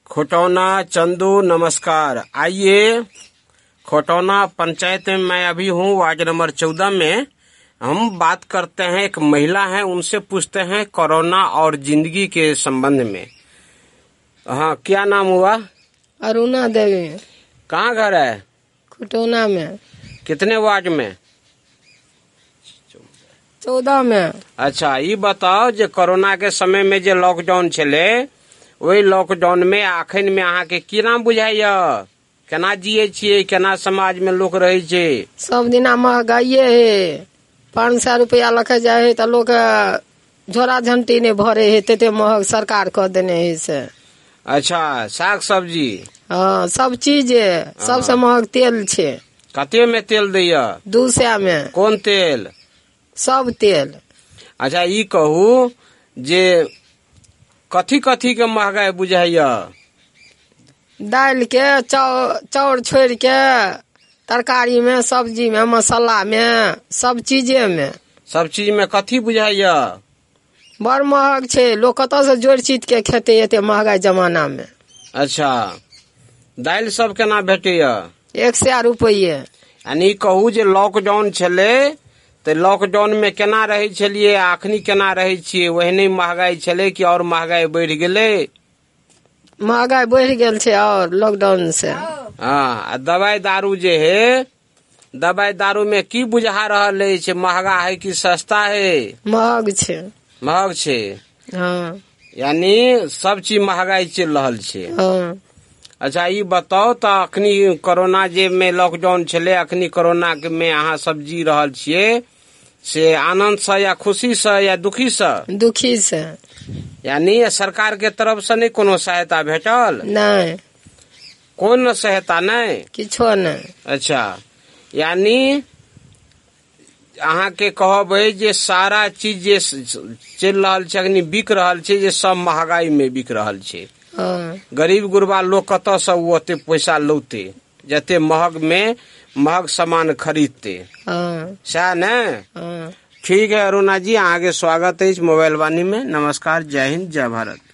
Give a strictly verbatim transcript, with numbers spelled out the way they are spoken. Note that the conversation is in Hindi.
खोटौना चंदू नमस्कार। आइए, खोटौना पंचायत में मैं अभी हूँ, वार्ड नंबर चौदह में। हम बात करते हैं, एक महिला है, उनसे पूछते हैं कोरोना और जिंदगी के संबंध में। हाँ, क्या नाम हुआ? अरुणा देवी। कहाँ घर है? खोटौना में। कितने वार्ड में? चौदह में। अच्छा, ये बताओ, जो कोरोना के समय में जो लॉकडाउन चले, वही लॉकडाउन में अखन में अहाँ के की नाम बुझाइया? केना जिये छियै, केना समाज में लोग रहे छे? सब दिना महंगाइए है, पाँच सौ रुपया लखे जाए है तो लोग झोरा झंटी नहीं भरे है, तेते महंग सरकार कर देने है से। अच्छा, साग सब्जी? हाँ, सब चीज है, सबसे महंग तेल छे। कते में तेल दैया? दू सौ में। कौन तेल? सब तेल। अच्छा, ई कहू जे कथी कथी के महंगाई बुझाइया? दाल के, चाउर छोड़ के, तरकारी में, सब्जी में, मसाला में, सब चीजे में। सब चीज में कथी बुझाइया? बड़ महंग छे, लोग कत से जोड़ चीज के खेते एते महंगाई जमाना में। अच्छा, दाल सब केना भेटैया? एक सौ रुपये। यानी कहू जे लॉकडाउन छले तो लॉकडाउन में केना रहे छलिए, अखनी केना रहे छिए? वहने महंगाई छले कि और महंगाई बढ़ गेले? महंगाई बढ़ गेल छे और लॉकडाउन से। हाँ, दवाई दारू जे है, दवाई दारू में की बुझा रहल है? महंगा है कि सस्ता है? महंग छे। महंग छे। हाँ, यानी सब चीज महंगाई चल रहल छे। हाँ। अच्छा, ये बताओ तो अखनी कोरोना जे में लॉकडाउन छले, अखनी कोरोना के में अहाँ सब जी रहल छिए, से आनंद से या खुशी से या दुखी से? दुखी से। यानी सरकार के तरफ से नहीं कोनो सहायता भेटल? नहीं। कौन सहायता? नहीं, किछो नहीं। अच्छा, यानी अहाँ के कहबै जे सारा चीज जे चल रहल छे, अखनी बिक रहल छे, जे सब महंगाई में बिक रहल छे। हाँ। गरीब गुरबा लोग कत से ओते पैसा लौते, जते महग में महग सामान खरीदते। हाँ। सह न? हाँ। ठीक है अरुणा जी, आगे स्वागत है इस मोबाइल वाणी में। नमस्कार, जय हिंद, जय भारत।